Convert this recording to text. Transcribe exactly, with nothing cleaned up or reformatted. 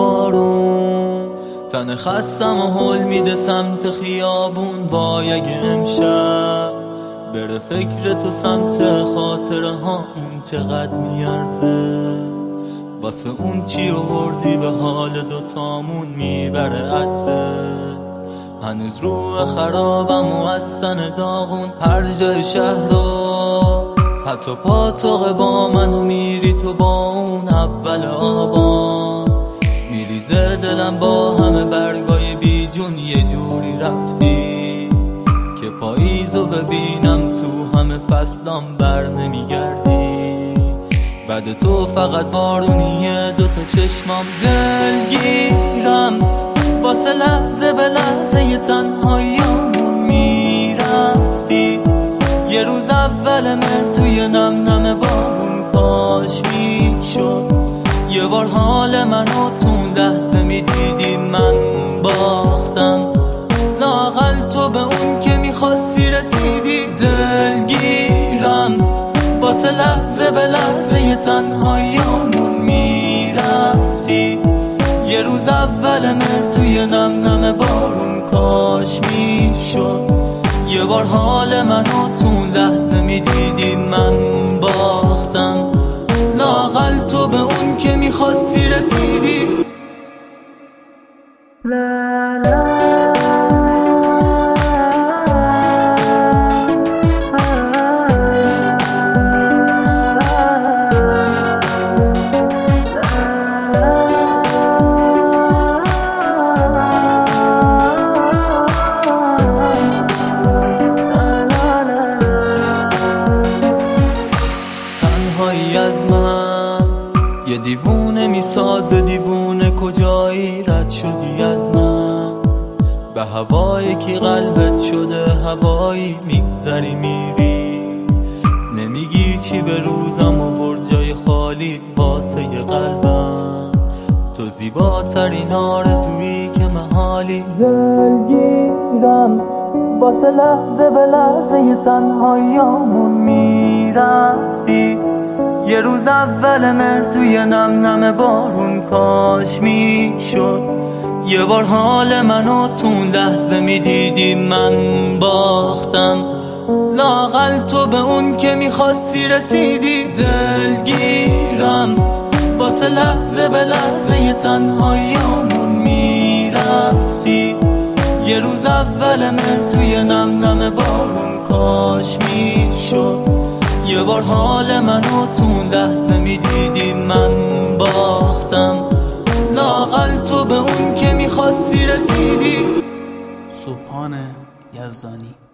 بارون، تن خستم و حل میده سمت خیابون. وای اگه امشب بره فکر تو سمت خاطره هامون چقدر میارزه، واسه اون چی آوردی به حال دوتامون میبره عطرت. هنوز روح خرابم و از سن داغون هر جای شهر رو، حتی پاتوق با منو میری تو با اون اول آبان. میریزه دلم با همه برگای بی جون، یه جوری رفتی که پاییزو ببینم تو همه فصلام بر نمیگردی. بعد تو فقط بارونیه دوتا چشمام دلگیرم، واسه لحظه به لحظه یه تنهاییامون میرفتی. یه روز اول مهر توی نم نم بارون کاش میشد، یه بار حال منو تو لحظه میدیدی من باختم. لااقل تو به اون که میخواستی رسیدی. دلگیرم واسه لحظه به لحظه یه تنهاییامون میرفتی. یه روز اول مهر توی نم نم بارون کاش میشد، یه بار حال منو تو لحظه میدیدی من باختم. لااقل تو به اون که میخواستی رسیدی. لا لا از من یه دیوونه میسازه، دیوونه کجایی رد شدی از من؟ به هوایی که قلبت شده هوایی میگذری میری، نمیگی چی به روزم و برجای خالیت واسه قلبم. تو زیباترین آرزویی که محالی. دلگیرم واسه لحظه به لحظه یه تنهاییامون میرفتی. یه روز اول مهر توی نم نم بارون کاش میشد، یه بار حال منو تو لحظه میدیدی من باختم. لااقل تو به اون که میخواستی رسیدی. دلگیرم واسه لحظه به لحظه یه تنهاییامون میرفتی. یه روز اول مهر توی نم نم بارون کاش میشد، یه بار حال منو تو لحظه میدیدی من باختم. لااقل تو به اون که میخواستی رسیدی. سبحان یزدانی.